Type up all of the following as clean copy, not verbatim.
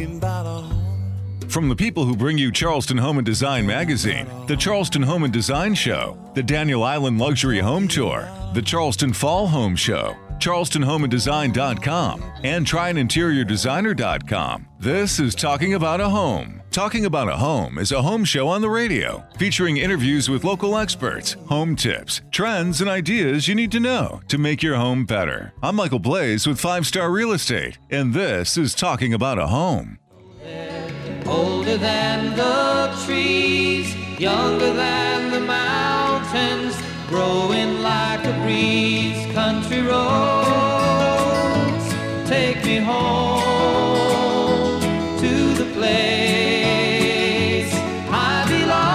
talking about a home. From the people who bring you Charleston Home and Design Magazine, the Charleston Home and Design Show, the Daniel Island Luxury Home Tour, the Charleston Fall Home Show, CharlestonHomeandDesign.com, and TryAnInteriorDesigner.com. This is Talking About a Home. Talking About a Home is a home show on the radio, featuring interviews with local experts, home tips, trends, and ideas you need to know to make your home better. I'm Michael Blaze with 5 Star Real Estate, and this is Talking About a Home. Older than the trees, younger than the mountains, growing like a breeze, country roads, take me home to the place I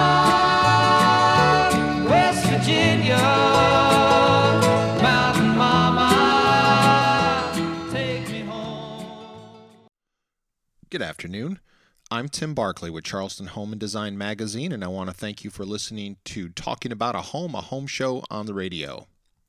belong, West Virginia, Mountain Mama, take me home. Good afternoon. I'm Tim Barkley with Charleston Home and Design Magazine, and I want to thank you for listening to Talking About a home show on the radio.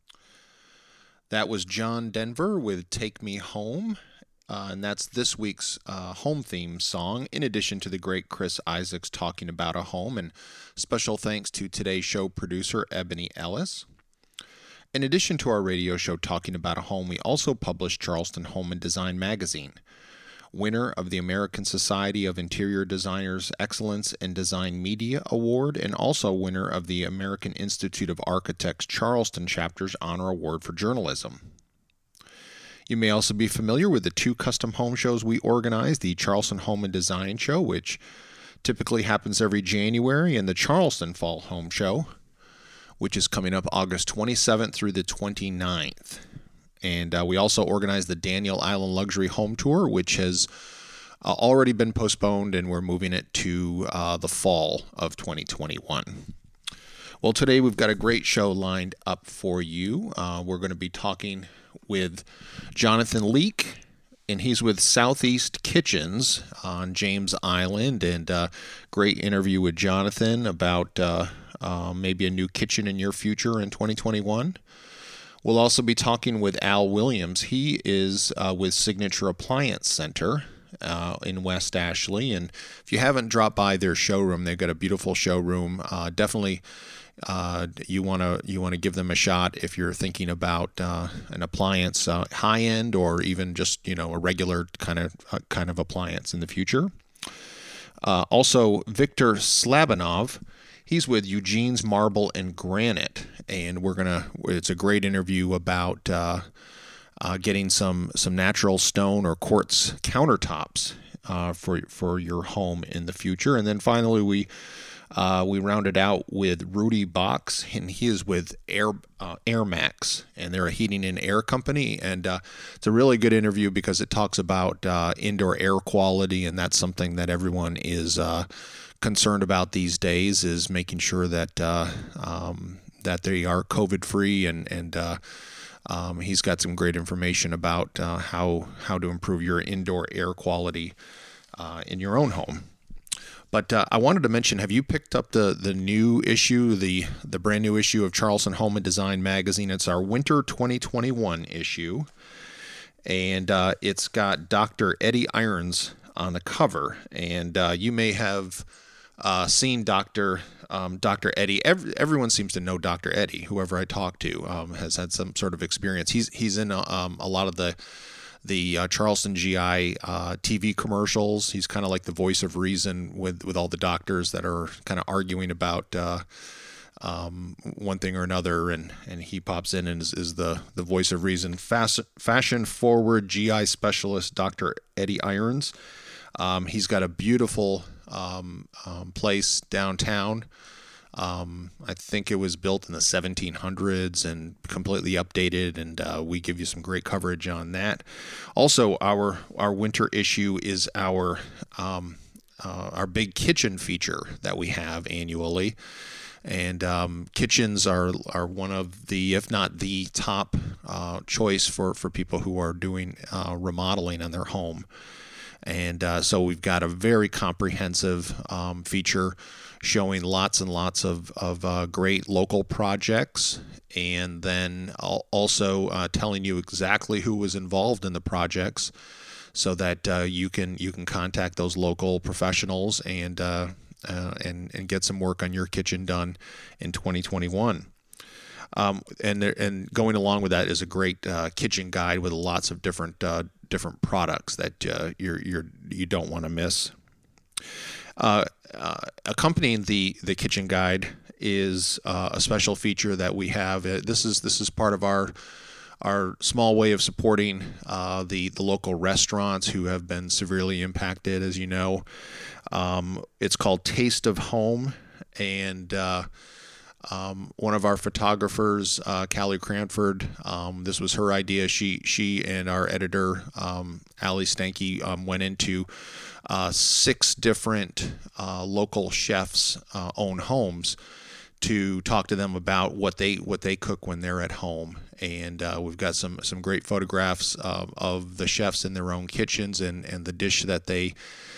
That was John Denver with Take Me Home, and that's this week's home theme song, in addition to the great Chris Isaacs talking about a home, and special thanks to today's show producer, Ebony Ellis. In addition to our radio show Talking About a Home, we also publish Charleston Home and Design Magazine, winner of the American Society of Interior Designers Excellence in Design Media Award, and also winner of the American Institute of Architects Charleston Chapter's Honor Award for Journalism. You may also be familiar with the 2 custom home shows we organize, the Charleston Home and Design Show, which typically happens every January, and the Charleston Fall Home Show, which is coming up August 27th through the 29th. And we also organize the Daniel Island Luxury Home Tour, which has already been postponed, and we're moving it to the fall of 2021. Well, today we've got a great show lined up for you. We're going to be talking with Jonathan Leake, and he's with Southeast Kitchens on James Island, and great interview with Jonathan about maybe a new kitchen in your future in 2021. We'll also be talking with Al Williams. He is with Signature Appliance Center in West Ashley. And if you haven't dropped by their showroom, they've got a beautiful showroom. Definitely you want to give them a shot if you're thinking about an appliance, high end, or even just a regular kind of appliance in the future. Also, Victor Slabanov. He's with Eugene's Marble and Granite, and it's a great interview about getting some natural stone or quartz countertops for your home in the future. And then finally, we rounded out with Rudy Box, and he is with AirMax, and they're a heating and air company. And it's a really good interview because it talks about indoor air quality, and that's something that everyone is concerned about these days, is making sure that that they are COVID free, and he's got some great information about how to improve your indoor air quality in your own home. But I wanted to mention, have you picked up the new issue, the brand new issue of Charleston Home and Design Magazine? It's our winter 2021 issue, and it's got Dr. Eddie Irons on the cover, and you may have seen Dr. Eddie. Everyone seems to know Dr. Eddie. Whoever I talk to has had some sort of experience. He's in a lot of the Charleston GI TV commercials. He's kind of like the voice of reason with all the doctors that are kind of arguing about one thing or another, and he pops in and is the voice of reason. Fashion forward GI specialist Dr. Eddie Irons. He's got a beautiful place downtown. I think it was built in the 1700s and completely updated, and we give you some great coverage on that. Also, our winter issue is our big kitchen feature that we have annually. And kitchens are one of the, if not the top choice for people who are doing remodeling on their home. And so we've got a very comprehensive feature showing lots and lots of great local projects, and then also telling you exactly who was involved in the projects, so that you can contact those local professionals and get some work on your kitchen done in 2021. And going along with that is a great kitchen guide with lots of different products that you don't want to miss. Accompanying the kitchen guide is a special feature that we have. This is part of our small way of supporting the local restaurants who have been severely impacted, as you know. It's called Taste of Home, and one of our photographers, Callie Cranford, this was her idea. She and our editor, Allie Stanky, went into 6 different local chefs' own homes to talk to them about what they cook when they're at home. And we've got some great photographs of the chefs in their own kitchens and the dish that they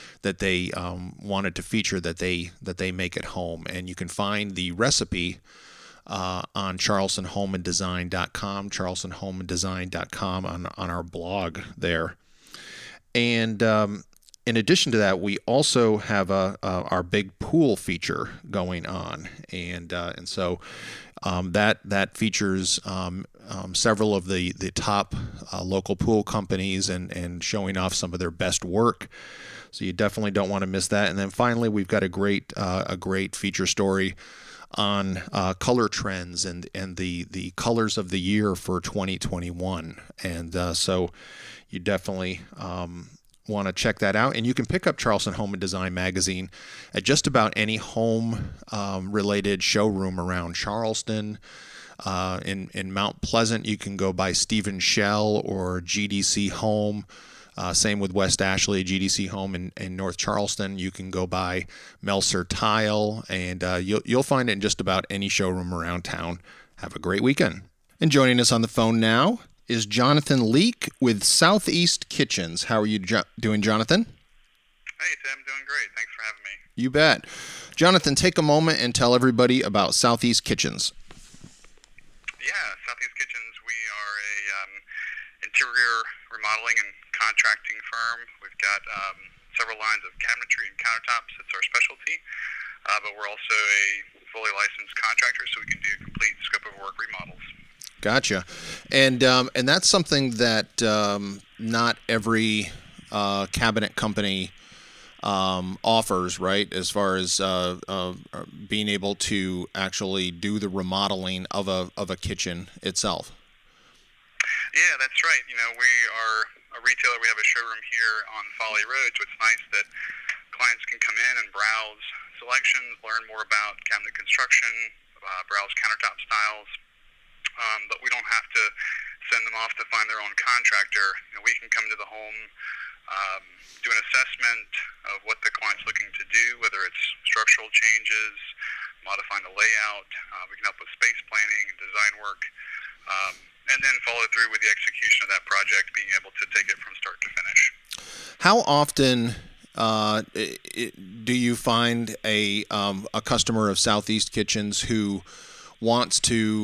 wanted to feature that they make at home. And you can find the recipe on charlestonhomeanddesign.com, charlestonhomeanddesign.com on our blog there. And in addition to that, we also have our big pool feature going on, and so that features several of the top local pool companies and showing off some of their best work. So you definitely don't want to miss that. And then finally, we've got a great feature story on color trends and the colors of the year for 2021. And so you definitely want to check that out. And you can pick up Charleston Home and Design magazine at just about any home related showroom around Charleston. In Mount Pleasant, you can go by Stephen Shell or GDC Home. Same with West Ashley, GDC Home in North Charleston. You can go by Melser Tile, and you'll find it in just about any showroom around town. Have a great weekend. And joining us on the phone now is Jonathan Leake with Southeast Kitchens. How are you doing, Jonathan? Hey, Tim. Doing great. Thanks for having me. You bet. Jonathan, take a moment and tell everybody about Southeast Kitchens. Yeah, Southeast Kitchens, we are a interior remodeling and contracting firm. We've got several lines of cabinetry and countertops. It's our specialty. But we're also a fully licensed contractor, so we can do complete scope of work remodels. Gotcha. And that's something that not every cabinet company offers, right? As far as being able to actually do the remodeling of a kitchen itself. Yeah, that's right. You know, we are a retailer. We have a showroom here on Folly Road, so it's nice that clients can come in and browse selections, learn more about cabinet construction, browse countertop styles. But we don't have to send them off to find their own contractor. You know, we can come to the home, do an assessment of what the client's looking to do, whether it's structural changes, modifying the layout. We can help with space planning and design work, and then follow through with the execution of that project, being able to take it from start to finish. How often do you find a customer of Southeast Kitchens who wants to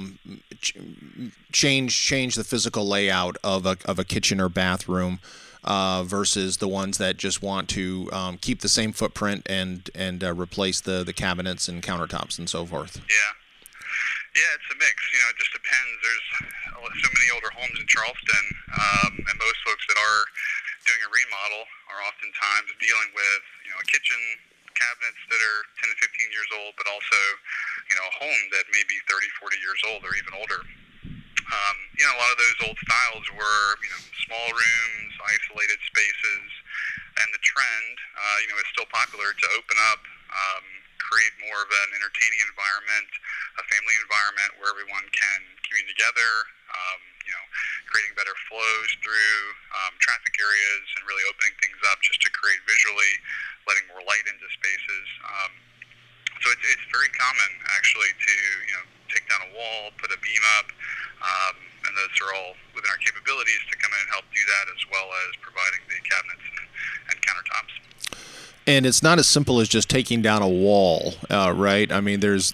change the physical layout of a kitchen or bathroom versus the ones that just want to keep the same footprint and replace the cabinets and countertops and so forth? Yeah, it's a mix. You know, it just depends. There's so many older homes in Charleston, and most folks that are doing a remodel are oftentimes dealing with, you know, a kitchen, cabinets that are 10 to 15 years old, but also, you know, a home that may be 30, 40 years old or even older. You know, a lot of those old styles were, you know, small rooms, isolated spaces, and the trend, you know, is still popular to open up, create more of an entertaining environment, a family environment where everyone can commune together, you know, creating better flows through traffic areas and really opening things up just to create visually, letting more light into spaces. So it's very common, actually, to, you know, take down a wall, put a beam up, and those are all within our capabilities to come in and help do that, as well as providing the cabinets and countertops. And it's not as simple as just taking down a wall, right? I mean, there's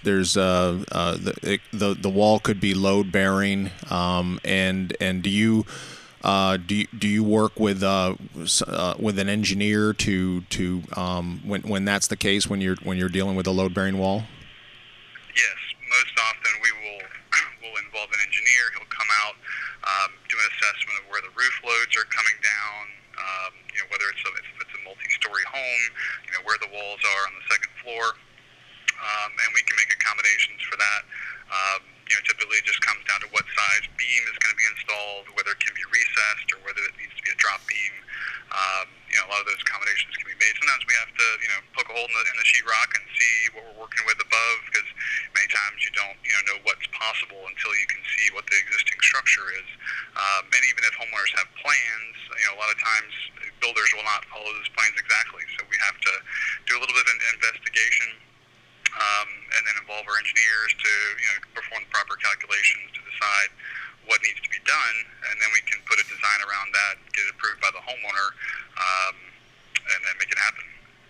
the wall could be load bearing, and do you Do you work with an engineer to when that's the case, when you're dealing with a load bearing wall? Yes, most often we'll involve an engineer. He'll come out, do an assessment of where the roof loads are coming down. Whether if it's a multi-story home, where the walls are on the second floor, and we can make accommodations for that. Typically it just comes down to what size beam is going to be installed, whether it can be recessed or whether it needs to be a drop beam. A lot of those accommodations can be made. Sometimes we have to, poke a hole in the sheetrock and see what we're working with above, because many times you don't, know what's possible until you can see what the existing structure is. And even if homeowners have plans, a lot of times builders will not follow those plans exactly. So we have to do a little bit of an investigation, and then involve our engineers to perform the proper calculations to decide what needs to be done, and then we can put a design around that, get it approved by the homeowner, and then make it happen.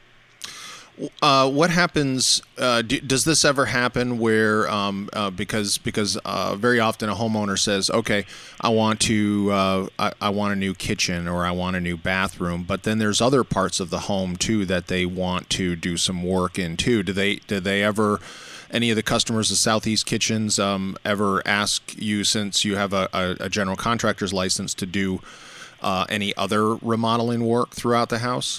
What happens? Does this ever happen where because very often a homeowner says, okay, I want a new kitchen or I want a new bathroom, but then there's other parts of the home too that they want to do some work in too. Do they ever, any of the customers of Southeast Kitchens ever ask you, since you have a general contractor's license, to do any other remodeling work throughout the house?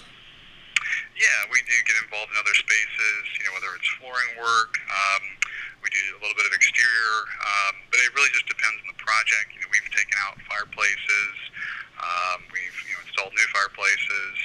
Yeah, we do get involved in other spaces, whether it's flooring work. We do a little bit of exterior, but it really just depends on the project. We've taken out fireplaces. We've installed new fireplaces.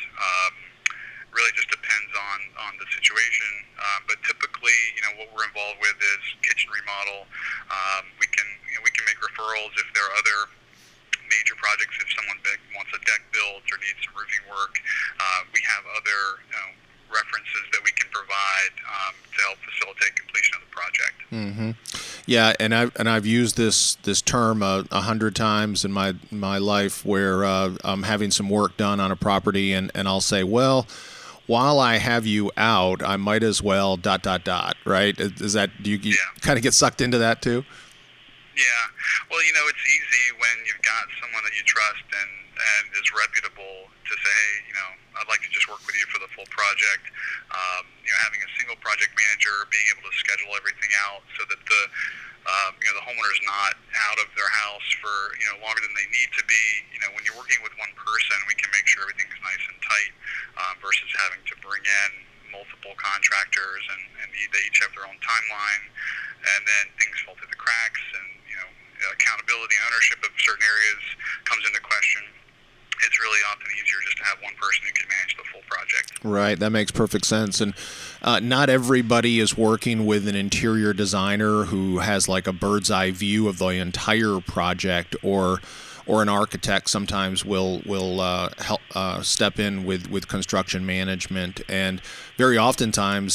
Really just depends on the situation. But typically, what we're involved with is kitchen remodel. We can make referrals if there are other major projects. If someone wants a deck built or needs some roofing work, we have other references that we can provide to help facilitate completion of the project. Mm-hmm. Yeah, and I've used this term 100 times in my life, where I'm having some work done on a property, and I'll say, well, while I have you out, I might as well ... Right? Is that, do you kind of get sucked into that too? Yeah. Well, it's easy when you've got someone that you trust and is reputable to say, hey, I'd like to just work with you for the full project. Having a single project manager, being able to schedule everything out so that the homeowner's not out of their house for, longer than they need to be. When you're working with one person, we can make sure everything's nice and tight, versus having to bring in multiple contractors and they each have their own timeline, and then things fall through the cracks, and accountability and ownership of certain areas comes into question. It's really often easier just to have one person who can manage the full project. Right, that makes perfect sense. And not everybody is working with an interior designer who has like a bird's eye view of the entire project, or an architect sometimes will help step in with construction management. And very oftentimes,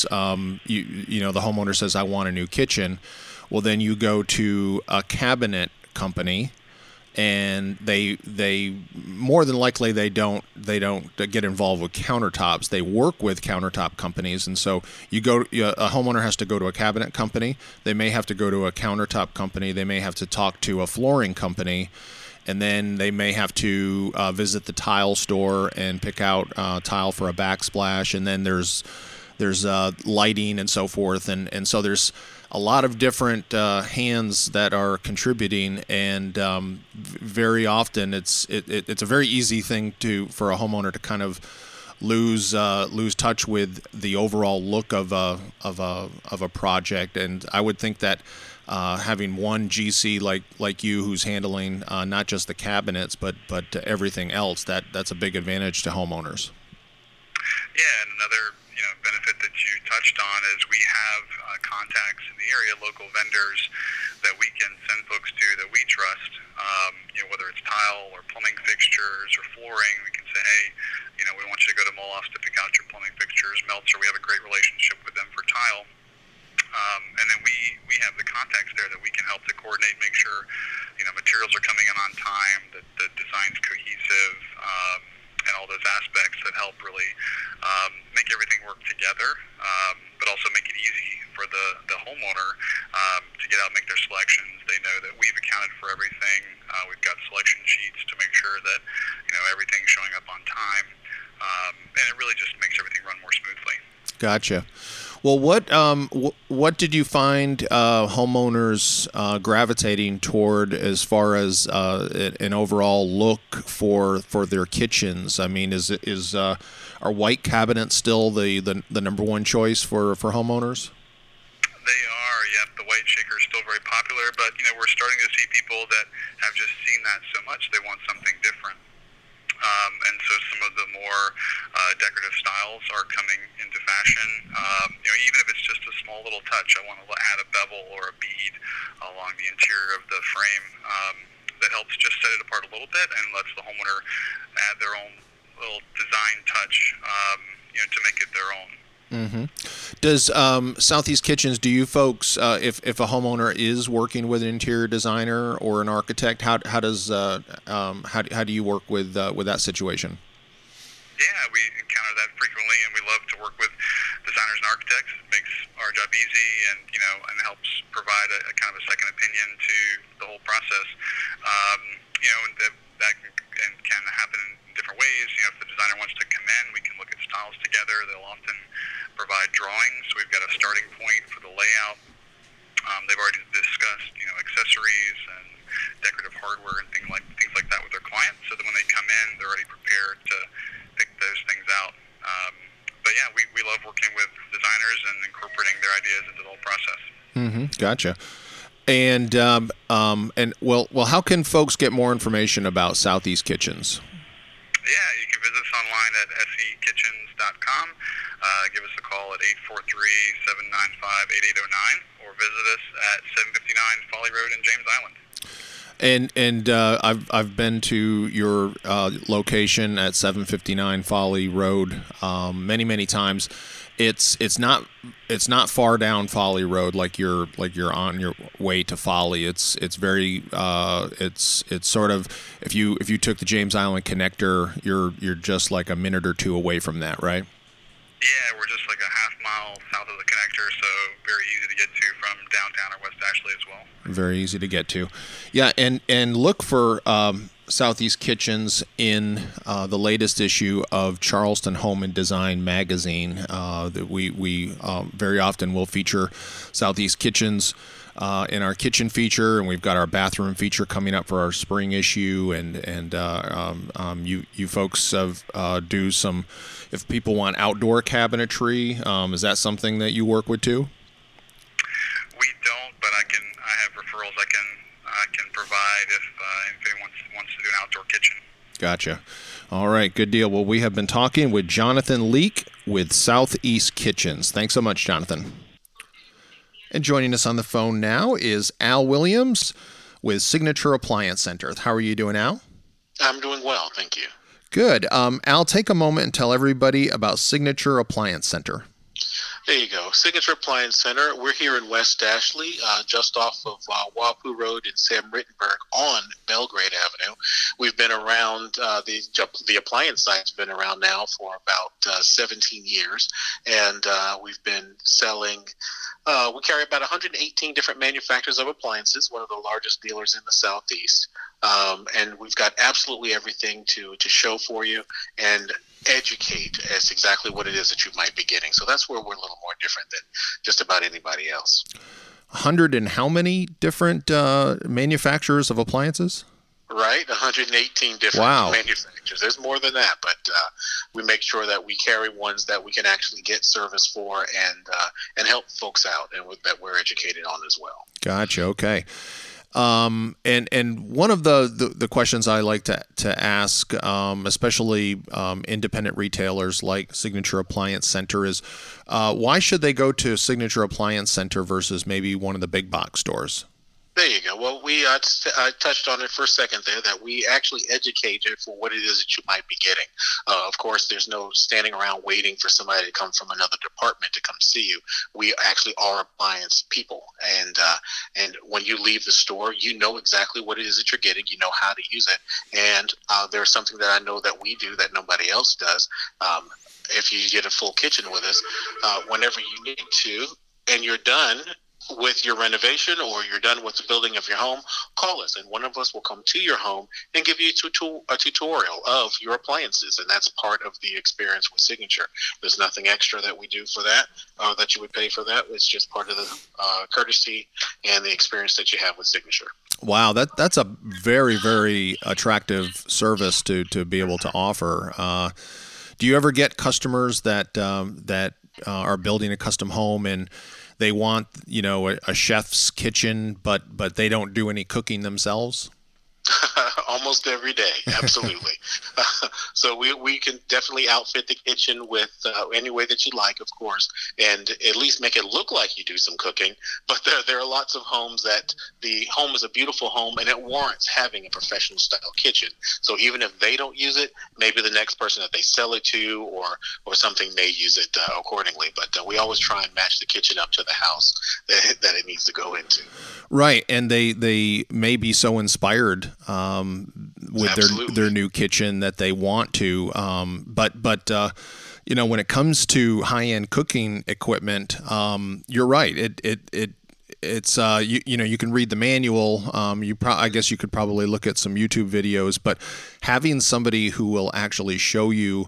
the homeowner says, I want a new kitchen. Well, then you go to a cabinet company, and they more than likely they don't get involved with countertops. They work with countertop companies, and so a homeowner has to go to a cabinet company. They may have to go to a countertop company. They may have to talk to a flooring company, and then they may have to visit the tile store and pick out tile for a backsplash. And then there's lighting and so forth, and so there's a lot of different hands that are contributing, and very often it's a very easy thing for a homeowner to kind of lose touch with the overall look of a project. And I would think that having one GC like you, who's handling not just the cabinets but everything else, that's a big advantage to homeowners. Yeah, and another benefit that you touched on is we have contacts in the area, local vendors that we can send folks to that we trust. Whether it's tile or plumbing fixtures or flooring, we can say, hey, we want you to go to Molos to pick out your plumbing fixtures. Meltzer, we have a great relationship with them for tile. And then we have the contacts there that we can help to coordinate, make sure materials are coming in on time, that the design's cohesive, and all those aspects that help really make everything work together, but also make it easy for the homeowner to get out and make their selections. They know that we've accounted for everything. We've got selection sheets to make sure sure that everything's showing up on time, and it really just makes everything run more smoothly. Gotcha. Well, what did you find homeowners gravitating toward as far as an overall look for their kitchens? I mean, are white cabinets still the number one choice for homeowners? They are, yep. The white shaker is still very popular, but we're starting to see people that have just seen that so much they want something different. And so some of the more decorative styles are coming into fashion. Even if it's just a small little touch, I want to add a bevel or a bead along the interior of the frame that helps just set it apart a little bit and lets the homeowner add their own little design touch, to make it their own. Mm-hmm. Does Southeast Kitchens, do you folks, if a homeowner is working with an interior designer or an architect, how do you work with that situation? Yeah, we encounter that frequently, and we love to work with designers and architects. It makes our job easy, and and helps provide a kind of a second opinion to the whole process. And that can happen in different ways. If the designer wants to come in, we can look at styles together. They'll often provide drawings. So we've got a starting point for the layout. They've already discussed, accessories and decorative hardware and things like that with their clients. So that when they come in, they're already prepared to pick those things out. But yeah, we love working with designers and incorporating their ideas into the whole process. Mm-hmm. Gotcha. And well, how can folks get more information about Southeast Kitchens? Yeah, you can visit us online at sekitchens.com. Give us a call at 843-795-8809, or visit us at 759 Folly Road in James And Island. I've been to your location at 759 Folly Road many times. It's not far down Folly Road like you're on your way to Folly. It's very it's sort of if you took the James Island connector, you're just like a minute or two away from that, right? Yeah, we're just like a half mile south of the connector, so very easy to get to from downtown or West Ashley as well. Very easy to get to. Yeah, and look for Southeast Kitchens in the latest issue of Charleston Home and Design magazine. That we very often will feature Southeast Kitchens in our kitchen feature, and we've got our bathroom feature coming up for our spring issue. And you folks do some. If people want outdoor cabinetry, is that something that you work with too? We don't, but I have referrals I can provide if anyone wants to do an outdoor kitchen. Gotcha. All right, good deal. Well, we have been talking with Jonathan Leake with Southeast Kitchens. Thanks so much, Jonathan. And joining us on the phone now is Al Williams with Signature Appliance Center. How are you doing, Al? I'm doing well, thank you. Good. Al, take a moment and tell everybody about Signature Appliance Center. There you go. Signature Appliance Center. We're here in West Ashley, just off of Wapu Road in Sam Rittenberg on Belgrade Avenue. We've been around, the appliance site's been around now for about 17 years, and we've been selling, we carry about 118 different manufacturers of appliances, one of the largest dealers in the Southeast. And we've got absolutely everything to show for you and educate as exactly what it is that you might be getting. So that's where we're a little more different than just about anybody else. 100 and how many different manufacturers of appliances? Right, 118 different manufacturers. There's more than that, but we make sure that we carry ones that we can actually get service for and help folks out, and that we're educated on as well. Gotcha. Okay. And one of the questions I like to ask, especially independent retailers like Signature Appliance Center, is why should they go to Signature Appliance Center versus maybe one of the big box stores? There you go. Well, we touched on it for a second there, that we actually educate you for what it is that you might be getting. Of course, there's no standing around waiting for somebody to come from another department to come see you. We actually are appliance people, and when you leave the store, you know exactly what it is that you're getting. You know how to use it, and there's something that I know that we do that nobody else does. If you get a full kitchen with us, whenever you need to, and you're done, with your renovation or you're done with the building of your home, call us and one of us will come to your home and give you a tutorial of your appliances. And that's part of the experience with Signature. There's nothing extra that we do for that, that you would pay for that. It's just part of the courtesy and the experience that you have with Signature. Wow, that's a very, very attractive service to be able to offer. Do you ever get customers that are building a custom home and they want, a chef's kitchen, but they don't do any cooking themselves? Almost every day, absolutely. So we can definitely outfit the kitchen with any way that you like, of course, and at least make it look like you do some cooking. But there are lots of homes that the home is a beautiful home and it warrants having a professional style kitchen. So even if they don't use it, maybe the next person that they sell it to or something may use it accordingly. But we always try and match the kitchen up to the house that it needs to go into. Right, and they may be so inspired with their new kitchen that they want to. But when it comes to high-end cooking equipment, you're right. It's you can read the manual. I guess you could probably look at some YouTube videos, but having somebody who will actually show you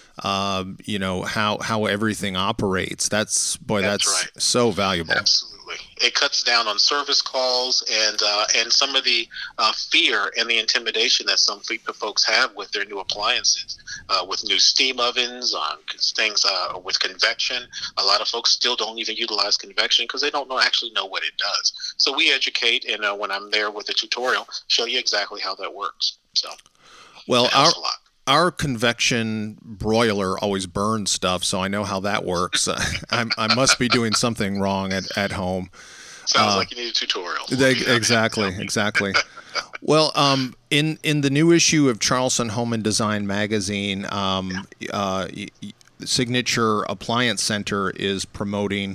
how everything operates, that's right. So valuable. Absolutely. It cuts down on service calls and some of the fear and the intimidation that some folks have with their new appliances, with new steam ovens, things with convection. A lot of folks still don't even utilize convection because they don't actually know what it does. So we educate, and when I'm there with a tutorial, show you exactly how that works. So, well, our convection broiler always burns stuff, so I know how that works. I must be doing something wrong at home. Sounds like you need a tutorial. Exactly. Well, in the new issue of Charleston Home and Design magazine, Signature Appliance Center is promoting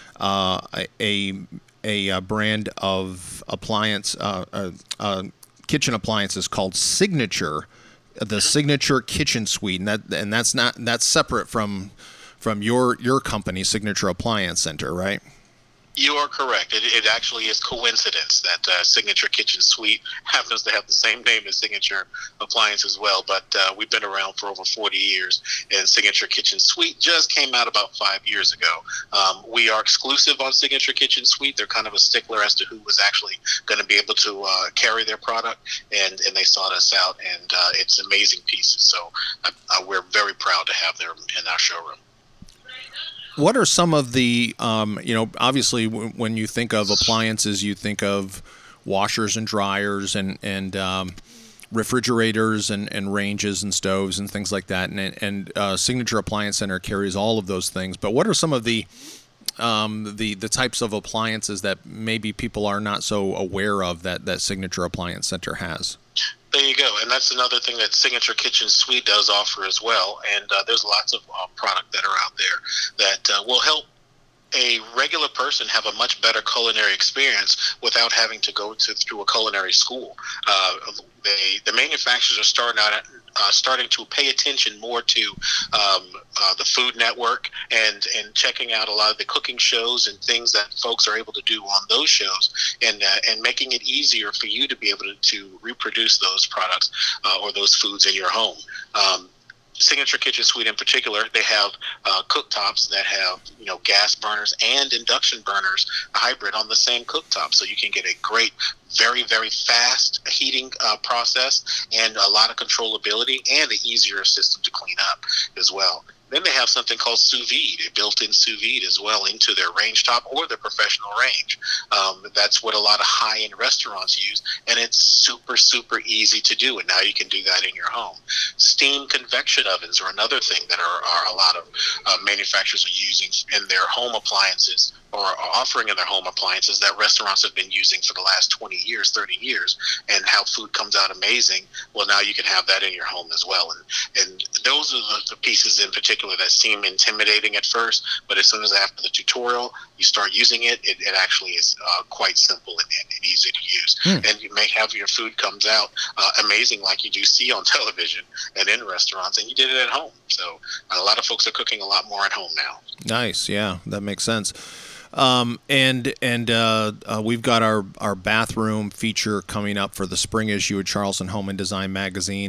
a brand of appliance, kitchen appliances called Signature. The Signature Kitchen Suite, and that's separate from your company, Signature Appliance Center, right? You are correct. It actually is coincidence that Signature Kitchen Suite happens to have the same name as Signature Appliance as well, but we've been around for over 40 years, and Signature Kitchen Suite just came out about 5 years ago. We are exclusive on Signature Kitchen Suite. They're kind of a stickler as to who was actually going to be able to carry their product, and they sought us out, and it's amazing pieces. So we're very proud to have them in our showroom. What are some of the, obviously when you think of appliances, you think of washers and dryers and refrigerators and ranges and stoves and things like that. And Signature Appliance Center carries all of those things. But what are some of the types of appliances that maybe people are not so aware of that Signature Appliance Center has? There you go. And that's another thing that Signature Kitchen Suite does offer as well. And there's lots of product that are out there that will help a regular person have a much better culinary experience without having to go through a culinary school. The manufacturers are starting to pay attention more to the Food Network and checking out a lot of the cooking shows and things that folks are able to do on those shows, and making it easier for you to be able to reproduce those products or those foods in your home. Signature Kitchen Suite in particular, they have cooktops that have gas burners and induction burners hybrid on the same cooktop, so you can get a great, very, very fast heating process and a lot of controllability and an easier system to clean up as well. Then they have something called sous vide, a built-in sous vide as well into their range top or their professional range. That's what a lot of high-end restaurants use, and it's super, super easy to do, and now you can do that in your home. Steam convection ovens are another thing that are a lot of manufacturers are using in their home appliances, or are offering in their home appliances, that restaurants have been using for the last 20 years, 30 years, and how food comes out amazing. Well, now you can have that in your home as well. And those are the pieces in particular that seem intimidating at first, but as soon as after the tutorial you start using it, it actually is quite simple and easy to use. And you may have your food comes out amazing like you do see on television and in restaurants, and you did it at home. So a lot of folks are cooking a lot more at home now. Nice. Yeah, that makes sense. We've got our bathroom feature coming up for the spring issue of Charleston Home and Design magazine,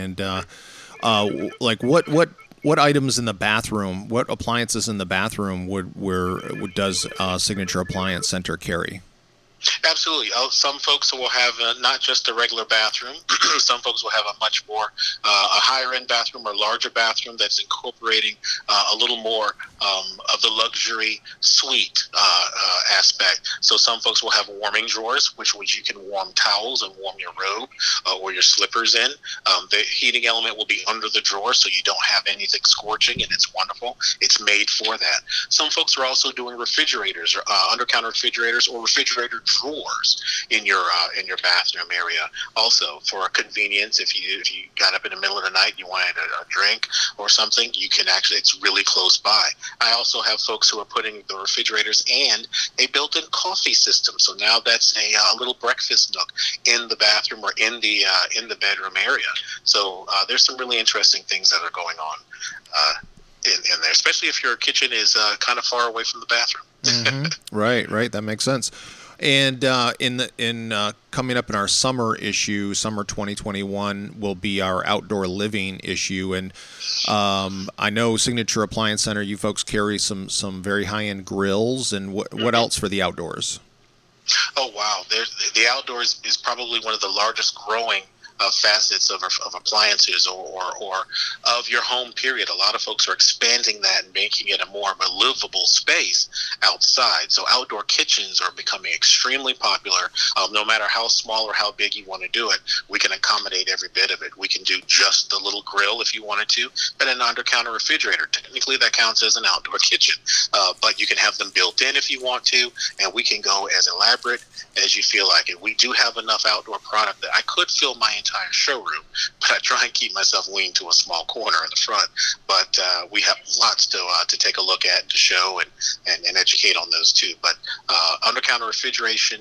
like what items in the bathroom, what appliances in the bathroom does Signature Appliance Center carry? Absolutely. Some folks will have not just a regular bathroom. Some folks will have a much more a higher-end bathroom or larger bathroom that's incorporating a little more of the luxury suite aspect. So some folks will have warming drawers, which you can warm towels and warm your robe or your slippers in. The heating element will be under the drawer, so you don't have anything scorching, and it's wonderful. It's made for that. Some folks are also doing refrigerators or under-counter refrigerators or refrigerator drawers in your bathroom area. Also, for convenience, if you got up in the middle of the night, you wanted a drink or something, you can actually, it's really close by. I also have folks who are putting the refrigerators and a built-in coffee system. So now that's a little breakfast nook in the bathroom or in the bedroom area. So there's some really interesting things that are going on in there, especially if your kitchen is kind of far away from the bathroom. Mm-hmm. Right. That makes sense. And coming up in our summer issue, summer 2021 will be our outdoor living issue. And I know Signature Appliance Center, you folks carry some very high-end grills. And what else for the outdoors? Oh, wow. The outdoors is probably one of the largest growing facets of appliances or of your home, period. A lot of folks are expanding that and making it a more of a livable space outside. So outdoor kitchens are becoming extremely popular. No matter how small or how big you want to do it, we can accommodate every bit of it. We can do just the little grill if you wanted to, and an under-counter refrigerator. Technically, that counts as an outdoor kitchen, but you can have them built in if you want to, and we can go as elaborate as you feel like it. We do have enough outdoor product that I could fill my entire showroom, but I try and keep myself weaned to a small corner in the front. But we have lots to take a look at, to show and educate on those too. But under-counter refrigeration,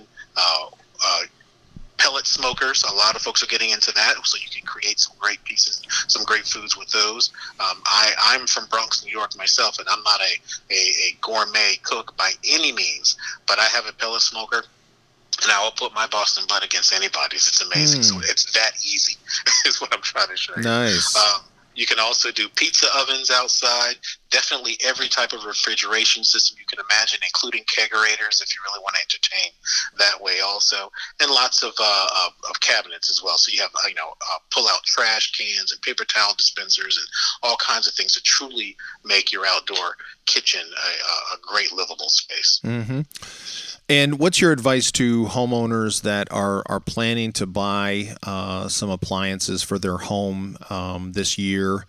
pellet smokers, a lot of folks are getting into that, so you can create some great pieces, some great foods with those. I'm from Bronx, New York myself, and I'm not a gourmet cook by any means, but I have a pellet smoker. And I will put my Boston butt against anybody's. It's amazing. So it's that easy is what I'm trying to show you. Nice. You can also do pizza ovens outside. Definitely every type of refrigeration system you can imagine, including kegerators if you really want to entertain that way also. And lots of cabinets as well. So you have, pull-out trash cans and paper towel dispensers and all kinds of things to truly make your outdoor kitchen a great livable space. Mm-hmm. And what's your advice to homeowners that are planning to buy some appliances for their home this year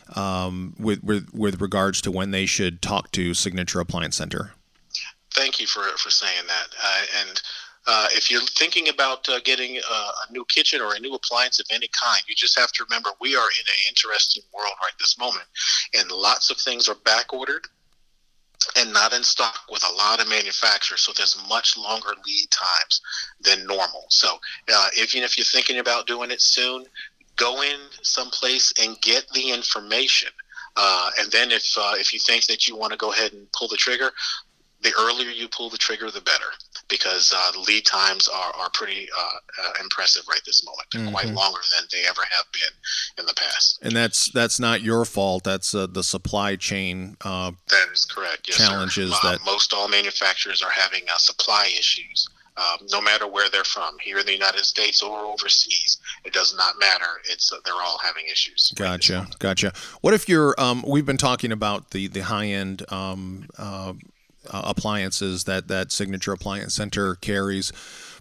with regards to when they should talk to Signature Appliance Center? Thank you for saying that. If you're thinking about getting a new kitchen or a new appliance of any kind, you just have to remember we are in an interesting world right this moment, and lots of things are back ordered and not in stock with a lot of manufacturers, so there's much longer lead times than normal. So even if you're thinking about doing it soon, go in someplace and get the information. And then if you think that you want to go ahead and pull the trigger, the earlier you pull the trigger, the better, because the lead times are pretty impressive right this moment. They're quite longer than they ever have been in the past. And that's not your fault. That's the supply chain that is correct. Yes, challenges. That most all manufacturers are having supply issues. No matter where they're from, here in the United States or overseas, it does not matter. It's they're all having issues. Gotcha. What if you're? We've been talking about the high end appliances that Signature Appliance Center carries,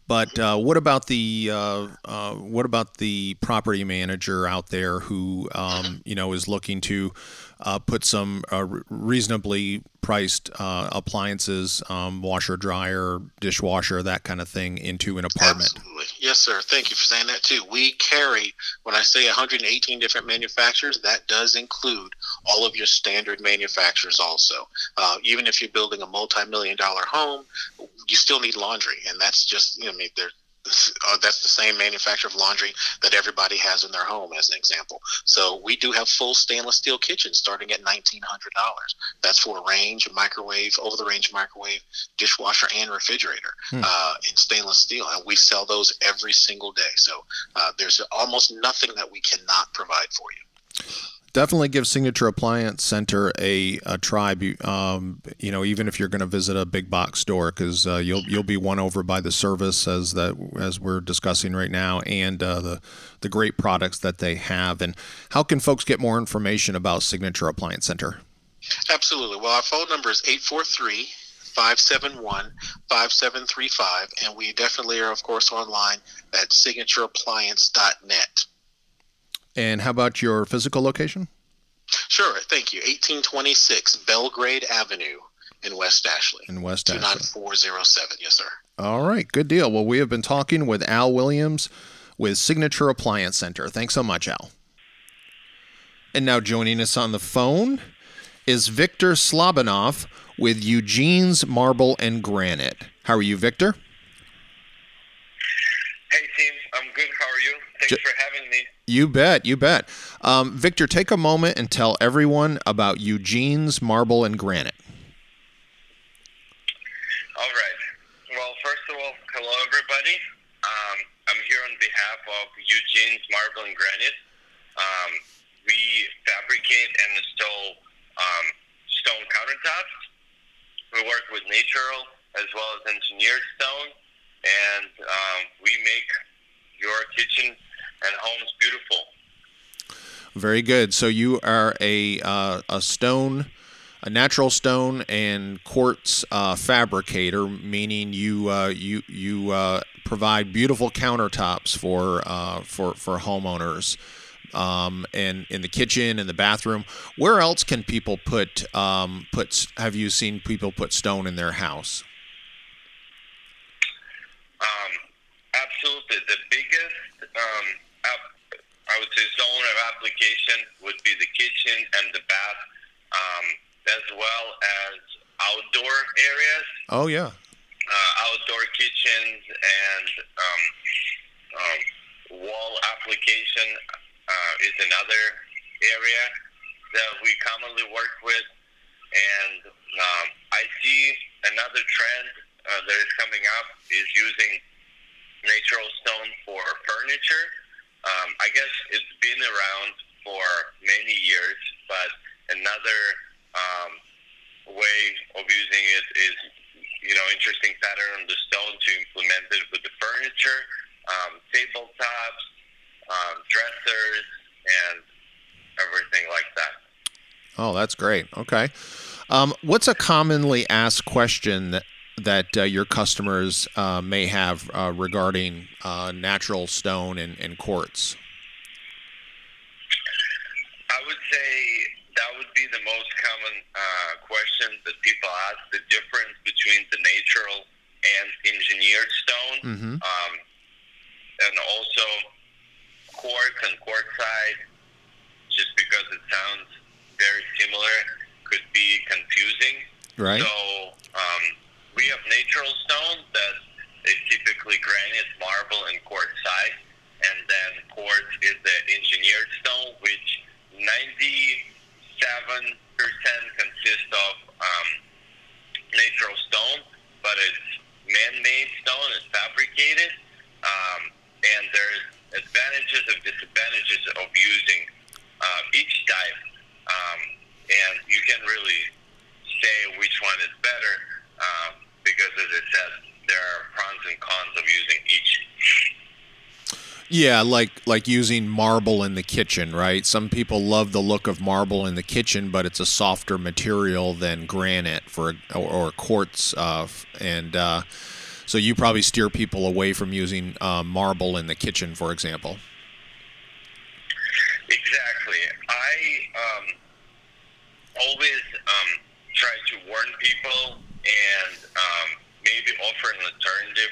But what about the property manager out there who is looking to put some reasonably priced appliances, washer, dryer, dishwasher, that kind of thing into an apartment? Absolutely. Yes, sir. Thank you for saying that too. We carry, when I say 118 different manufacturers, that does include all of your standard manufacturers also. Even if you're building a multi-million-dollar home, you still need laundry, and that's just, that's the same manufacturer of laundry that everybody has in their home, as an example. So we do have full stainless steel kitchens starting at $1,900. That's for a range, a microwave, over-the-range microwave, dishwasher, and refrigerator in stainless steel. And we sell those every single day. So there's almost nothing that we cannot provide for you. Definitely give Signature Appliance Center a try. Even if you're going to visit a big box store, because you'll be won over by the service as we're discussing right now, and the great products that they have. And how can folks get more information about Signature Appliance Center? Absolutely. Well, our phone number is 843-571-5735, and we definitely are, of course, online at signatureappliance.net. And how about your physical location? Sure, thank you. 1826 Belgrade Avenue in West Ashley. 29407, yes, sir. All right, good deal. Well, we have been talking with Al Williams with Signature Appliance Center. Thanks so much, Al. And now joining us on the phone is Victor Slobanoff with Eugene's Marble and Granite. How are you, Victor? Hey, team. I'm good. How are you? Thanks for having me. You bet. Victor, take a moment and tell everyone about Eugene's Marble and Granite. All right. Well, first of all, hello, everybody. I'm here on behalf of Eugene's Marble and Granite. We fabricate and install stone countertops. We work with natural as well as engineered stone, and we make your kitchen and home's beautiful. Very good. So you are a natural stone and quartz fabricator, meaning you provide beautiful countertops for homeowners, and in the kitchen and the bathroom. Where else can people put? Have you seen people put stone in their house? Absolutely. The biggest, I would say, zone of application would be the kitchen and the bath, as well as outdoor areas. Oh, yeah. Outdoor kitchens and wall application is another area that we commonly work with. And I see another trend that is coming up is using natural stone for furniture. I guess it's been around for many years, but another way of using it is, interesting pattern on the stone to implement it with the furniture, tabletops, dressers, and everything like that. Oh, that's great. Okay. What's a commonly asked question that your customers may have regarding natural stone and quartz? I would say that would be the most common question that people ask, the difference between the natural and engineered stone, and also quartz and quartzite, just because it sounds very similar, could be confusing. Right. So we have natural stone that is typically granite, marble, and quartzite, and then quartz is the engineered stone, which 97% consists of natural stone, but it's man-made stone, it's fabricated, and there's advantages and disadvantages of using each type, and you can really say which one is better, because as I said, there are pros and cons of using each. Yeah, like using marble in the kitchen, right? Some people love the look of marble in the kitchen, but it's a softer material than granite or quartz, and So you probably steer people away from using marble in the kitchen, for example. Exactly. I always try to warn people and maybe offer an alternative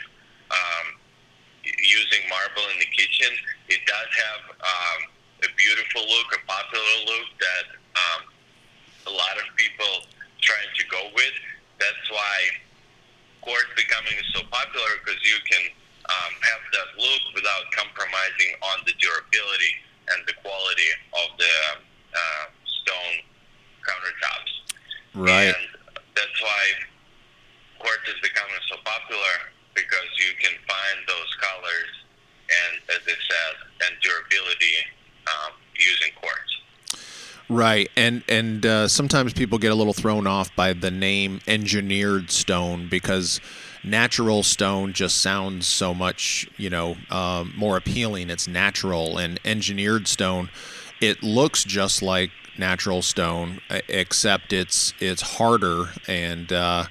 using marble in the kitchen. It does have a beautiful look, a popular look that a lot of people trying to go with. That's why quartz becoming so popular, because you can have that look without compromising on the durability and the quality of the stone countertops. Right. And that's why quartz is becoming so popular, because you can find those colors and, as it says, and durability using quartz. Right, and sometimes people get a little thrown off by the name engineered stone, because natural stone just sounds so much, more appealing. It's natural, and engineered stone, it looks just like natural stone, except it's harder, and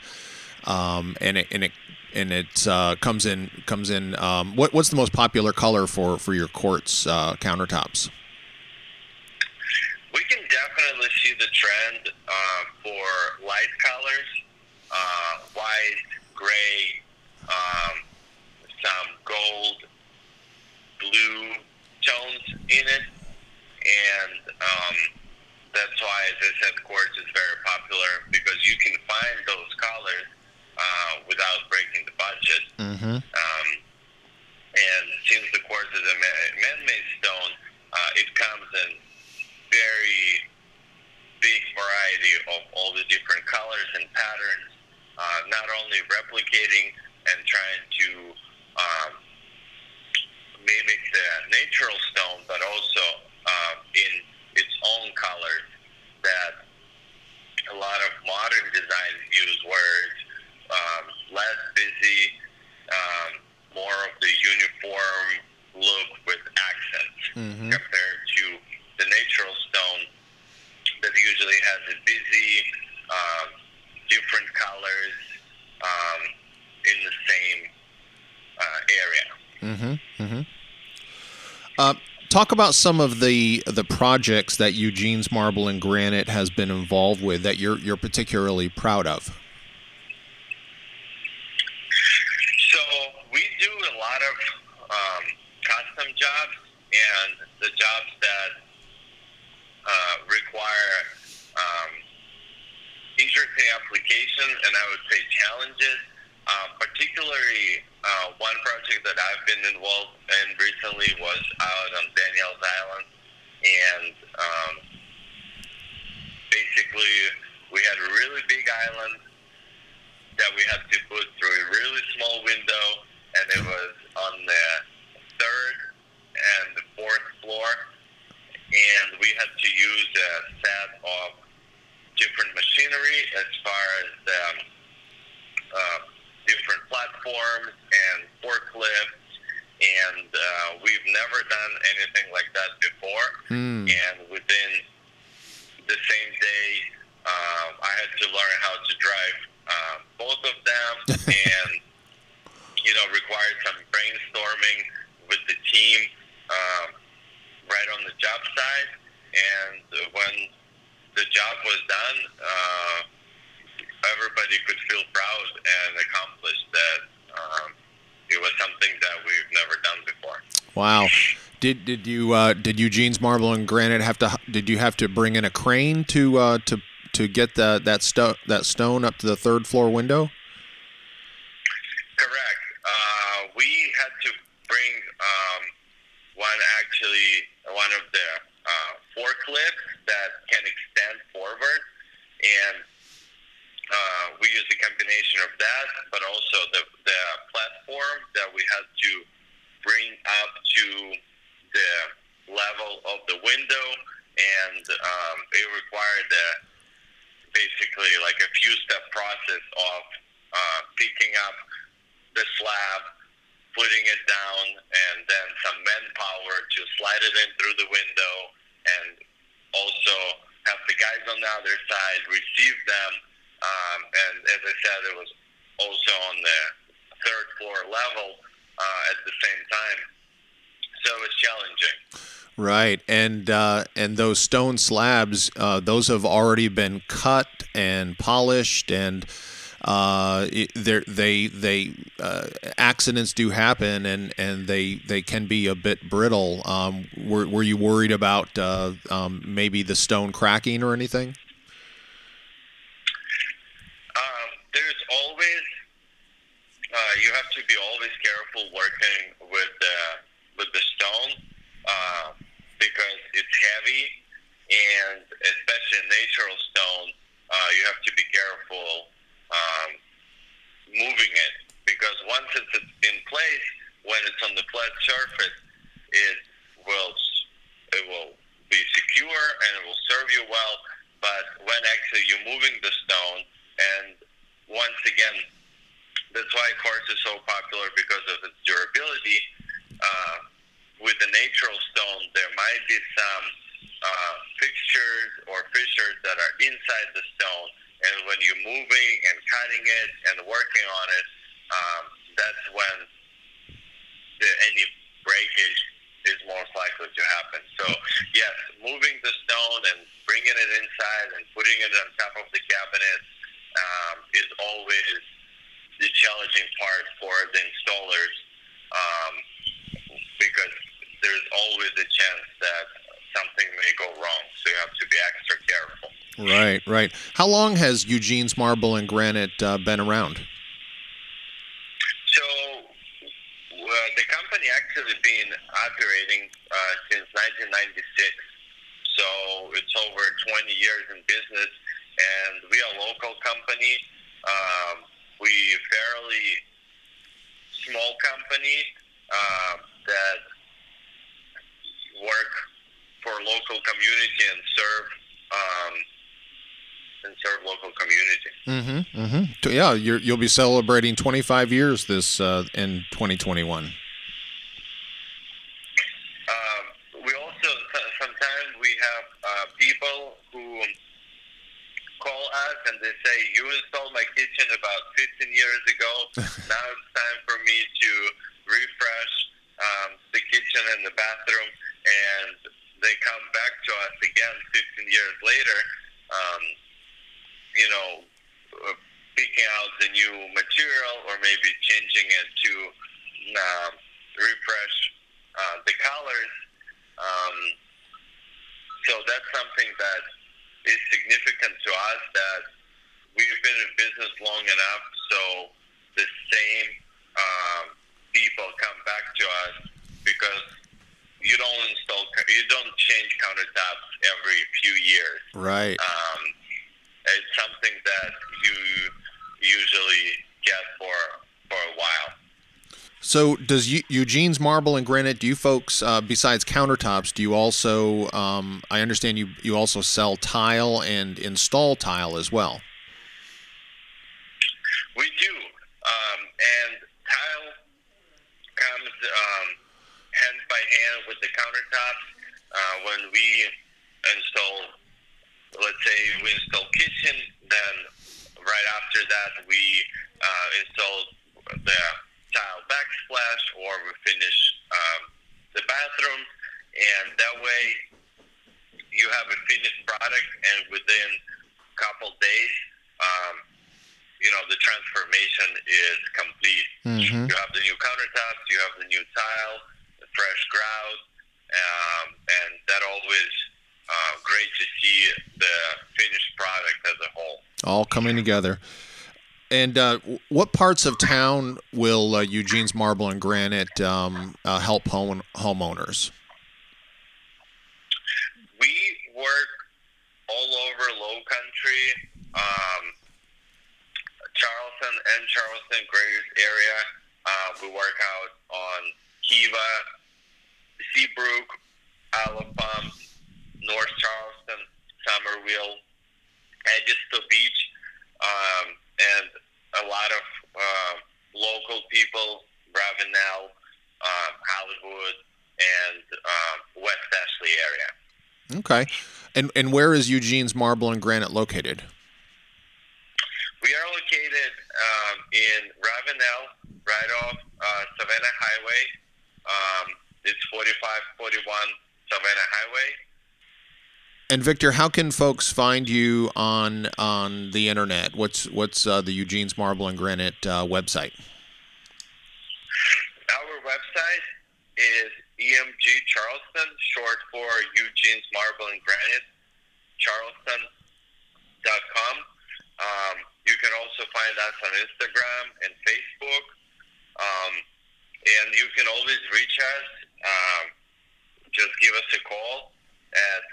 it comes in. What's the most popular color for your quartz countertops? We can definitely see the trend for light colors, white, gray, some gold, blue tones in it, and that's why, as I said, quartz is very popular, because you can find those colors without breaking the budget. Mm-hmm. And since the quartz is a man-made stone, it comes in very big variety of all the different colors and patterns, not only replicating and trying to mimic the natural stone, but also in its own colors that a lot of modern designs use, where it's less busy, more of the uniform look with accents, compared to the natural stone that usually has a busy, different colors in the same area. Mm-hmm. Mm-hmm. Talk about some of the projects that Eugene's Marble and Granite has been involved with that you're particularly proud of. So we do a lot of custom jobs, and the jobs that require interesting application, and I would say challenges. Particularly, one project that I've been involved in recently was out on Daniels Island, and basically we had a really big island that we had to put through a really small window, and it was on the third and the fourth floor, and we had to use a set of different machinery as far as different platforms and forklifts, and we've never done anything like that before. And within the same day, I had to learn how to drive both of them, and required some brainstorming with the team right on the job site. And when the job was done, everybody could feel proud and accomplished that it was something that we've never done before. Wow. Did Eugene's Marble and Granite did you have to bring in a crane to get that stone up to the third floor window? Correct. We had to bring one of the forklifts that can extend forward, and we used a combination of that, but also the platform that we had to bring up to the level of the window, and it required basically like a few-step process of picking up the slab, putting it down, and then some manpower to slide it in through the window, and also have the guys on the other side receive them. And as I said, it was also on the third floor level at the same time. So it's challenging. Right, and those stone slabs, those have already been cut and polished, and accidents do happen, and they can be a bit brittle. Were you worried about maybe the stone cracking or anything? There's always you have to be always careful working with the stone. Because it's heavy, and especially natural stone, you have to be careful moving it, because once it's in place, when it's on the flat surface, it will be secure and it will serve you well. But when actually you're moving the stone, and once again, that's why quartz is so popular, because of its durability. With the natural stone, there might be some fixtures or fissures that are inside the stone, and when you're moving and cutting it and working on it, that's when any breakage is most likely to happen. So yes, moving the stone and bringing it inside and putting it on top of the cabinet is always the challenging part for the installers, because there's always a chance that something may go wrong, so you have to be extra careful. Right. How long has Eugene's Marble and Granite been around? So the company actually been operating since 1996, so it's over 20 years in business, and we are a local company. We fairly small company that work for local community and serve local community. Yeah, you'll be celebrating 25 years this in 2021. We also sometimes we have people who call us and they say, "You installed my kitchen about 15 years ago. Now it's time for me to refresh the kitchen and the bathroom." And they come back to us again 15 years later, picking out the new material or maybe changing it to refresh the colors. So that's something that is significant to us, that we've been in business long enough, so the same people come back to us, because you don't change countertops every few years. Right. It's something that you usually get for a while. So does Eugene's Marble and Granite, do you folks, besides countertops, do you also, I understand you also sell tile and install tile as well? We do. And tile comes hand by hand with the countertops. When we install, let's say we install kitchen, then right after that we install the tile backsplash, or we finish the bathroom, and that way you have a finished product, and within a couple days, the transformation is complete. Mm-hmm. You have the new countertops, you have the new tile, the fresh grout, and that always great to see the finished product as a whole. All coming together. And what parts of town will Eugene's Marble and Granite help homeowners? We work all over Low Country, Charleston, Grays area. We work out on Kiva, Seabrook, Isle of Palms, North Charleston, Somerville, Edgehill Beach, and a lot of local people, Ravenel, Hollywood, and West Ashley area. Okay. And where is Eugene's Marble and Granite located? We are located in Ravenel, right off Savannah Highway. It's 4541 Savannah Highway. And Victor, how can folks find you on the internet? What's the Eugene's Marble and Granite website? Our website is EMG Charleston, short for Eugene's Marble and Granite, Charleston.com. You can also find us on Instagram and Facebook. And you can always reach us. Just give us a call at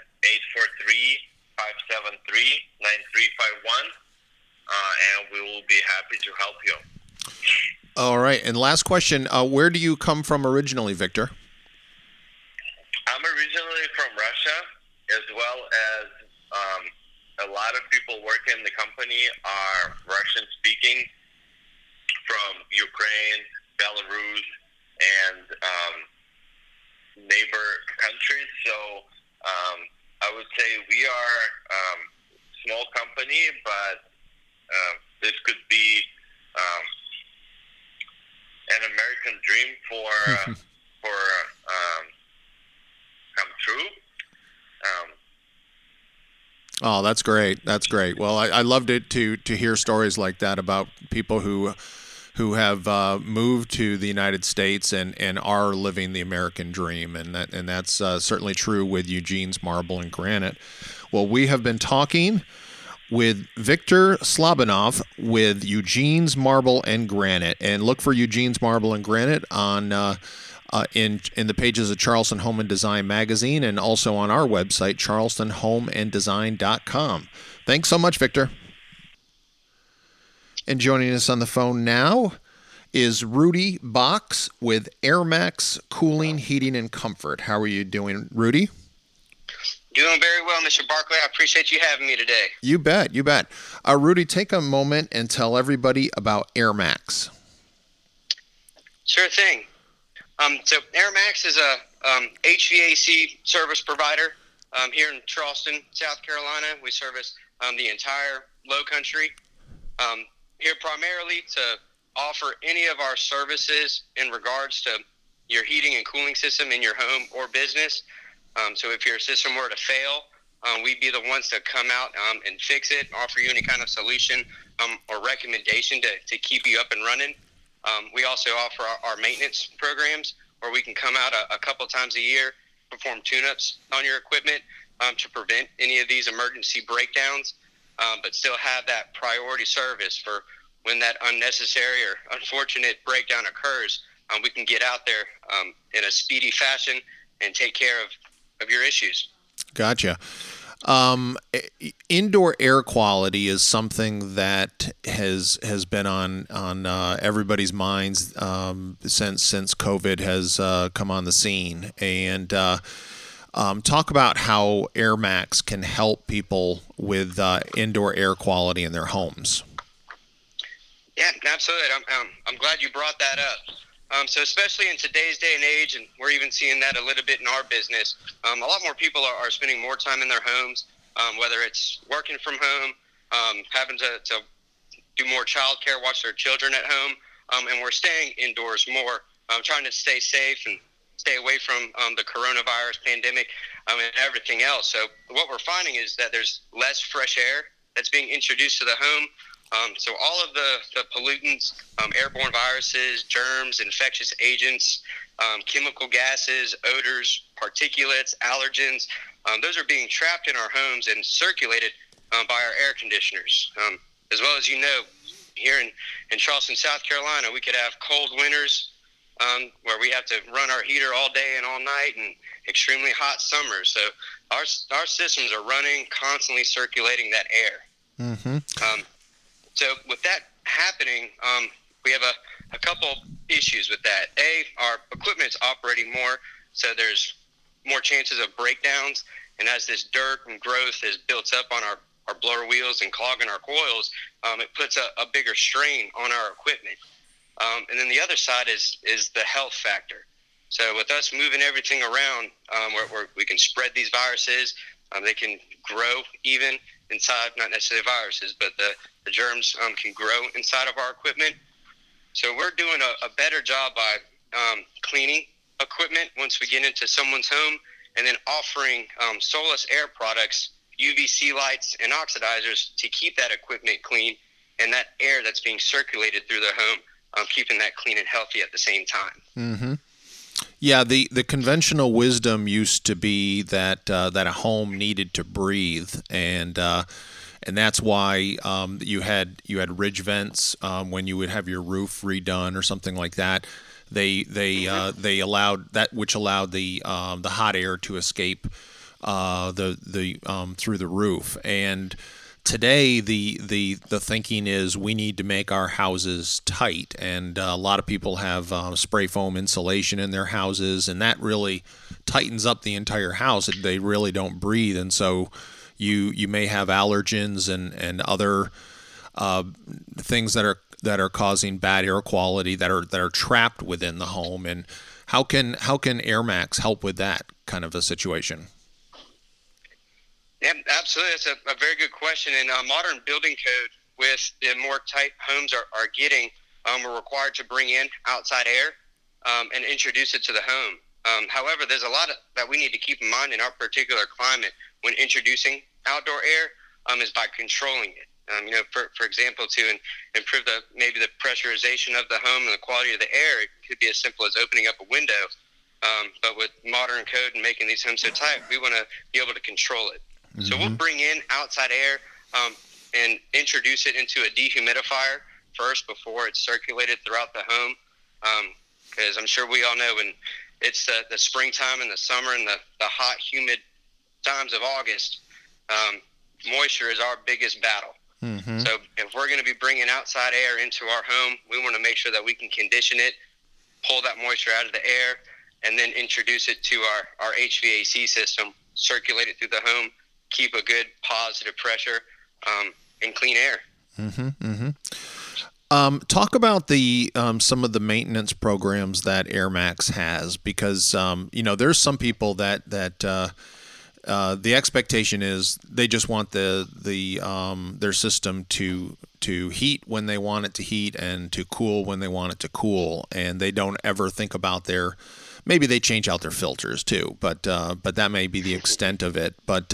843-573-9351, and we will be happy to help you. All right. And last question, where do you come from originally, Victor? I'm originally from Russia, as well as a lot of people working in the company are Russian-speaking from Ukraine, Belarus, and neighbor countries. So I would say we are a small company, but this could be an American dream for come true. Oh, that's great. That's great. Well, I loved it to hear stories like that about people who have moved to the United States and are living the American dream, and that's certainly true with Eugene's Marble and Granite. Well, we have been talking with Victor Slabanov with Eugene's Marble and Granite, and look for Eugene's Marble and Granite on in the pages of Charleston Home and Design magazine, and also on our website, charlestonhomeanddesign.com. Thanks so much, Victor. And joining us on the phone now is Rudy Box with AirMax Cooling, Heating, and Comfort. How are you doing, Rudy? Doing very well, Mr. Barkley. I appreciate you having me today. You bet, you bet. Rudy, take a moment and tell everybody about AirMax. Sure thing. So AirMax is a HVAC service provider here in Charleston, South Carolina. We service the entire Low Country. Here primarily to offer any of our services in regards to your heating and cooling system in your home or business. So if your system were to fail, we'd be the ones to come out and fix it, offer you any kind of solution or recommendation to keep you up and running. We also offer our maintenance programs where we can come out a couple times a year, perform tune-ups on your equipment to prevent any of these emergency breakdowns, but still have that priority service for when that unnecessary or unfortunate breakdown occurs. We can get out there in a speedy fashion and take care of your issues. Gotcha. Indoor air quality is something that has been on everybody's minds since COVID has come on the scene, and talk about how AirMax can help people with indoor air quality in their homes. Yeah, absolutely. I'm glad you brought that up. So especially in today's day and age, and we're even seeing that a little bit in our business, a lot more people are spending more time in their homes, whether it's working from home, having to do more childcare, watch their children at home, and we're staying indoors more, trying to stay safe and stay away from the coronavirus pandemic and everything else. So what we're finding is that there's less fresh air that's being introduced to the home. So all of the pollutants, airborne viruses, germs, infectious agents, chemical gases, odors, particulates, allergens, those are being trapped in our homes and circulated by our air conditioners. As well as you know, here in Charleston, South Carolina, we could have cold winters where we have to run our heater all day and all night, and extremely hot summers. So our systems are running, constantly circulating that air. Mm-hmm. So with that happening, we have a couple issues with that. Our equipment's operating more, so there's more chances of breakdowns. And as this dirt and growth is built up on our blower wheels and clogging our coils, it puts a bigger strain on our equipment. And then the other side is the health factor. So with us moving everything around, where we can spread these viruses, they can grow even inside, not necessarily viruses, but the germs can grow inside of our equipment. So we're doing a better job by cleaning equipment once we get into someone's home, and then offering Solus Air products, UVC lights, and oxidizers to keep that equipment clean and that air that's being circulated through their home, keeping that clean and healthy at the same time. Mm-hmm. Yeah, the conventional wisdom used to be that that a home needed to breathe, and that's why you had ridge vents when you would have your roof redone or something like that. They allowed that, which allowed the hot air to escape the through the roof. And today the thinking is we need to make our houses tight, and a lot of people have spray foam insulation in their houses, and that really tightens up the entire house. They really don't breathe, and so you may have allergens and other things that are causing bad air quality that are trapped within the home. And how can AirMax help with that kind of a situation? Yeah, absolutely. That's a very good question. And modern building code, with the more tight homes are getting, we're required to bring in outside air and introduce it to the home. However, there's a lot that we need to keep in mind in our particular climate when introducing outdoor air is by controlling it. For example, to improve maybe the pressurization of the home and the quality of the air, it could be as simple as opening up a window. But with modern code and making these homes so tight, we want to be able to control it. Mm-hmm. So we'll bring in outside air and introduce it into a dehumidifier first before it's circulated throughout the home. Because I'm sure we all know when it's the springtime and the summer and the hot, humid times of August, moisture is our biggest battle. Mm-hmm. So if we're going to be bringing outside air into our home, we want to make sure that we can condition it, pull that moisture out of the air, and then introduce it to our HVAC system, circulate it through the home, keep a good positive pressure and clean air. Mm-hmm, mm-hmm. Talk about the some of the maintenance programs that AirMax has, because there's some people that the expectation is they just want their system to heat when they want it to heat and to cool when they want it to cool, and they don't ever think about maybe they change out their filters too, but that may be the extent of it. But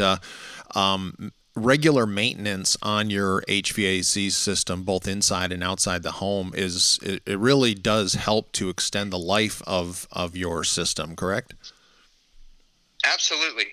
regular maintenance on your HVAC system, both inside and outside the home, it really does help to extend the life of your system, correct? Absolutely.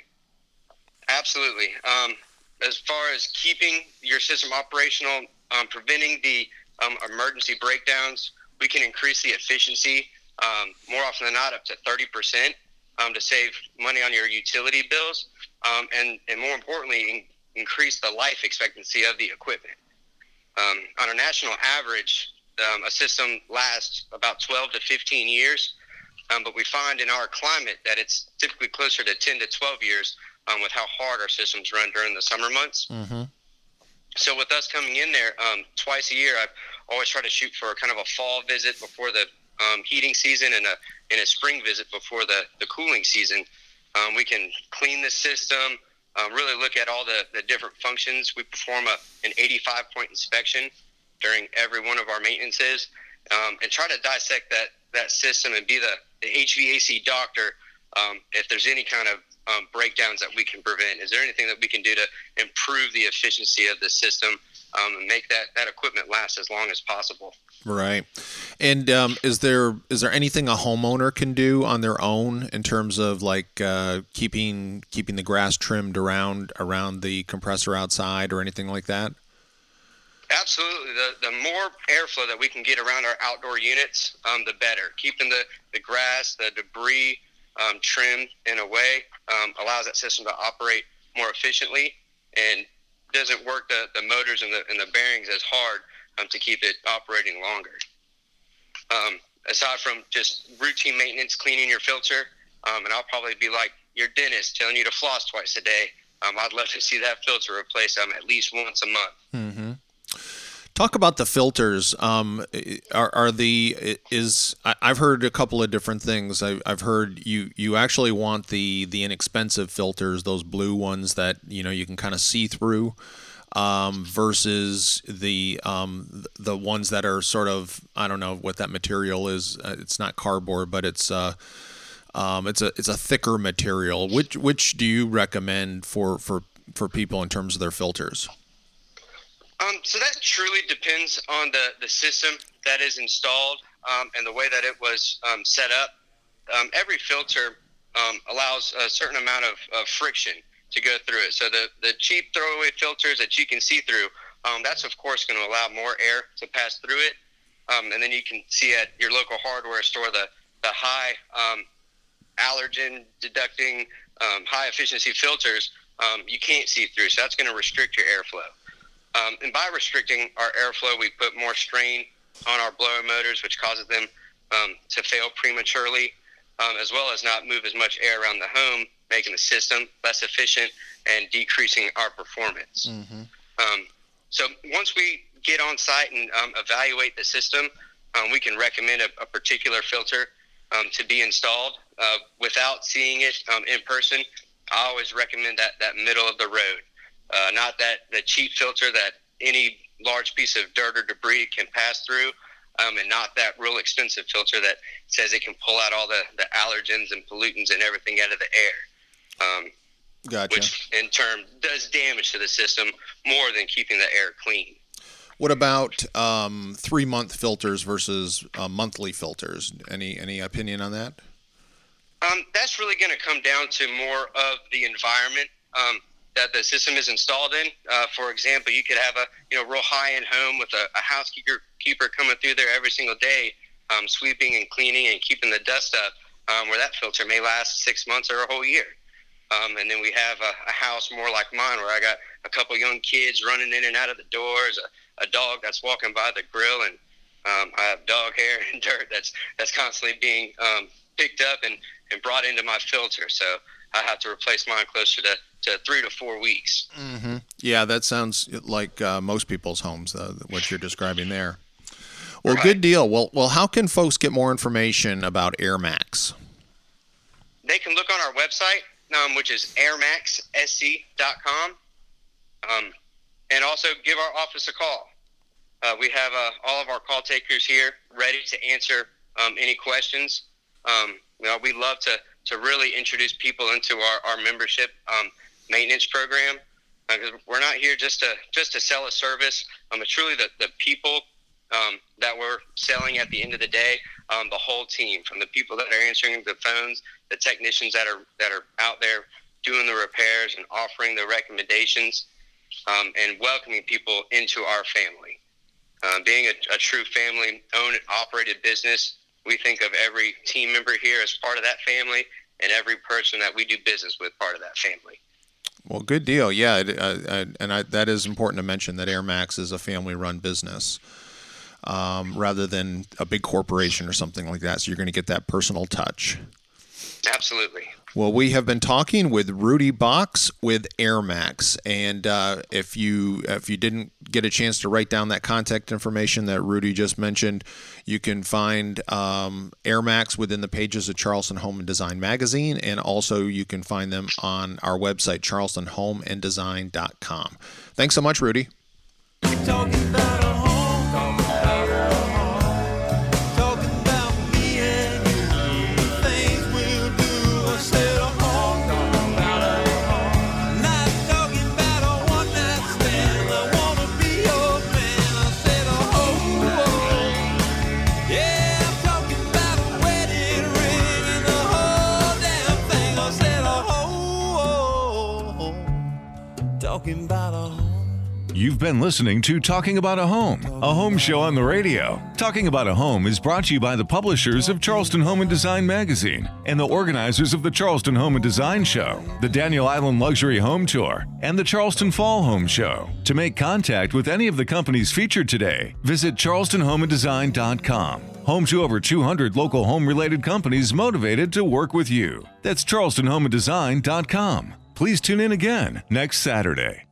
As far as keeping your system operational, preventing the emergency breakdowns, we can increase the efficiency more often than not up to 30% to save money on your utility bills, and more importantly, increase the life expectancy of the equipment. On a national average, a system lasts about 12 to 15 years, but we find in our climate that it's typically closer to 10 to 12 years with how hard our systems run during the summer months. Mm-hmm. So with us coming in there twice a year, I always try to shoot for kind of a fall visit before the heating season and a spring visit before the cooling season. We can clean the system, really look at all the different functions. We perform an 85-point inspection during every one of our maintenances, and try to dissect that system and be the HVAC doctor if there's any kind of breakdowns that we can prevent. Is there anything that we can do to improve the efficiency of the system and make that equipment last as long as possible? Right. And is there anything a homeowner can do on their own in terms of like keeping the grass trimmed around the compressor outside or anything like that? Absolutely. The more airflow that we can get around our outdoor units, the better. Keeping the grass, the debris trimmed in a way allows that system to operate more efficiently and doesn't work the motors and the bearings as hard to keep it operating longer. Aside from just routine maintenance, cleaning your filter, and I'll probably be like your dentist telling you to floss twice a day. I'd love to see that filter replaced at least once a month. Mm-hmm. Talk about the filters. I've heard a couple of different things. I've heard you actually want the inexpensive filters, those blue ones that you can kind of see through. versus the ones that are sort of, I don't know what that material is. It's not cardboard, but it's a thicker material. Which do you recommend for people in terms of their filters? So that truly depends on the system that is installed and the way that it was set up. Every filter allows a certain amount of friction to go through it. So the cheap throwaway filters that you can see through, that's of course going to allow more air to pass through it. And then you can see at your local hardware store the high allergen deducting high efficiency filters you can't see through. So that's going to restrict your airflow. And by restricting our airflow, we put more strain on our blower motors, which causes them to fail prematurely, as well as not move as much air around the home, making the system less efficient and decreasing our performance. So once we get on site and evaluate the system, we can recommend a particular filter to be installed. Without seeing it in person, I always recommend that middle of the road. Not the cheap filter that any large piece of dirt or debris can pass through, and not that real expensive filter that says it can pull out all the allergens and pollutants and everything out of the air, gotcha. Which in turn does damage to the system more than keeping the air clean. What about 3-month filters versus monthly filters? Any opinion on that? That's really going to come down to more of the environment that the system is installed in. For example, you could have a real high-end home with a housekeeper coming through there every single day, sweeping and cleaning and keeping the dust up, where that filter may last 6 months or a whole year. And then we have a house more like mine where I got a couple young kids running in and out of the doors, a dog that's walking by the grill, and I have dog hair and dirt that's constantly being picked up and brought into my filter. So I have to replace mine closer to 3 to 4 weeks. Mm-hmm. Yeah, that sounds like most people's homes, what you're describing there. Well, right. Good deal. Well, how can folks get more information about AirMax? They can look on our website, which is airmaxsc.com, and also give our office a call. We have all of our call takers here ready to answer any questions. We love to really introduce people into our membership maintenance program, because we're not here just to sell a service. It's truly the people that we're selling at the end of the day. The whole team, from the people that are answering the phones, the technicians that are out there doing the repairs and offering the recommendations, and welcoming people into our family. Being a true family-owned and operated business, we think of every team member here as part of that family, and every person that we do business with part of that family. Well, good deal. Yeah, that is important to mention, that AirMax is a family-run business rather than a big corporation or something like that. So you're going to get that personal touch. Absolutely. Well, we have been talking with Rudy Box with AirMax, and if you didn't get a chance to write down that contact information that Rudy just mentioned, you can find AirMax within the pages of Charleston Home and Design magazine, and also you can find them on our website, charlestonhomeanddesign.com. Thanks so much, Rudy. You've been listening to Talking About a home show on the radio. Talking About a Home is brought to you by the publishers of Charleston Home and Design magazine and the organizers of the Charleston Home and Design Show, the Daniel Island Luxury Home Tour, and the Charleston Fall Home Show. To make contact with any of the companies featured today, visit charlestonhomeanddesign.com. Home to over 200 local home-related companies motivated to work with you. That's charlestonhomeanddesign.com. Please tune in again next Saturday.